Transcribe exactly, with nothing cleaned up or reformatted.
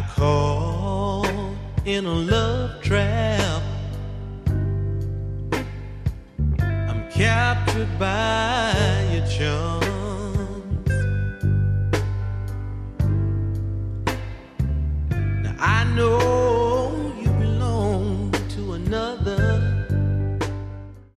caught in a love trap. I'm captured by your charms. Now I know